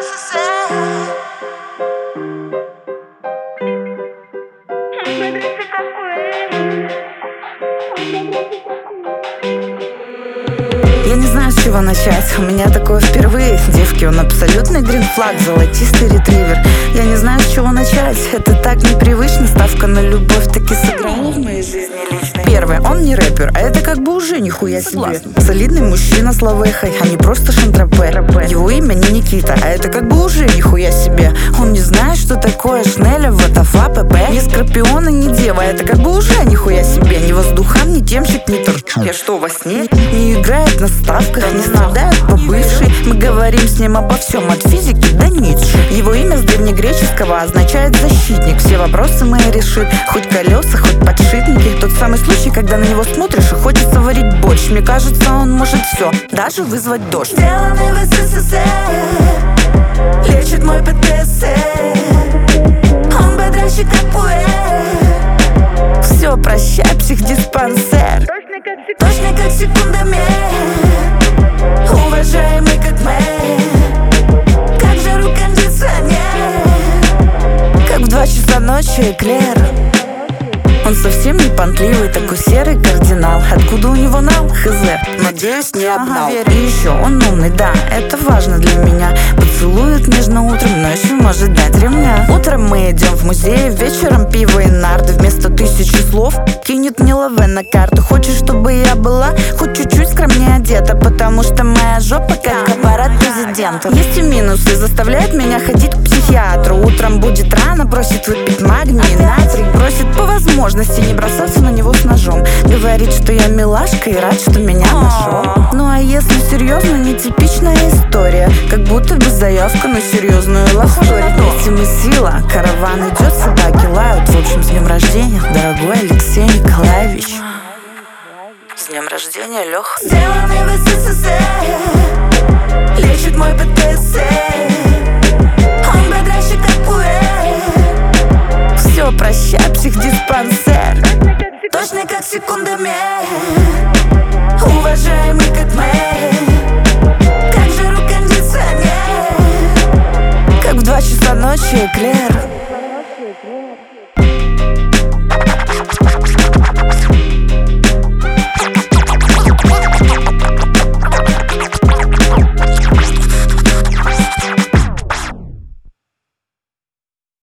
СССР. Я не знаю, с чего начать, у меня такое впервые. Девки, он абсолютный гринфлаг, золотистый ретривер. Я не знаю, с чего начать, это так непривычно. Ставка на любовь таки сыграла в моей жизни лично. Первое, он не рэпер, а это как бы уже нихуя себе. Солидный мужчина с лавехой, а не просто шантропе. Его имя не Никита, а это как бы уже нихуя себе. Он не знает, что такое Шнеля, ВТФ, ПП. Не Скорпиона, не Дева, это как бы уже нихуя себе. Ни воздухан, ни темщик, ни торчок. Я что, во сне? Не играет на ставках, не страдает по бывшей. Мы говорим с ним обо всем, от физики до Ницше. Его имя с древнегреческого означает защитник. Все вопросы мои решит, хоть колеса, хоть подшипники. Тот самый случай, когда на него смотришь и хочется варить борщ. Мне кажется, он может все, даже вызвать дождь. Сделанный в СССР, лечит мой ПТСР. Он бодрящий, как пуэр. Все, прощай, психдиспансер. Точно как секундомер, уважаемый как мэр. Как жару кондиционер, как в 2 часа ночи эклер. Он совсем не понтливый, такой серый кардинал. Откуда у него нал? Хз, надеюсь, не обнал. И еще он умный, да, это важно для меня. Поцелует нежно утром, ночью может дать ремня. Утром мы идем в музей, вечером пиво и нарды. Вместо 1000 слов кинет мне лаве на карту. Хочешь, чтобы я была хоть чуть-чуть скромнее одета, потому что моя жопа как аппарат президента. Есть и минусы, заставляет меня ходить к психиатру. Утром будет рано, просит выпить магний и натрий. Просит по возможности не бросаться на него с ножом. Говорит, что я милашка и рад, что меня нашел. Ну а если серьезно, нетипичная история, как будто бы заявка на серьезную лохорию. Вместе мы сила, караван идет, собаки лают. В общем, с днем рождения, дорогой Алексей Николаевич. С днем рождения, Леха. Сделанный в СССР, лечит мой ПТСР. Он бодрящий, как пуэр. Все, прощай, психдиспансер. Точно как секундомер, уважаемый как мэр. Как жару кондиционер, как в 2 часа ночи эклер.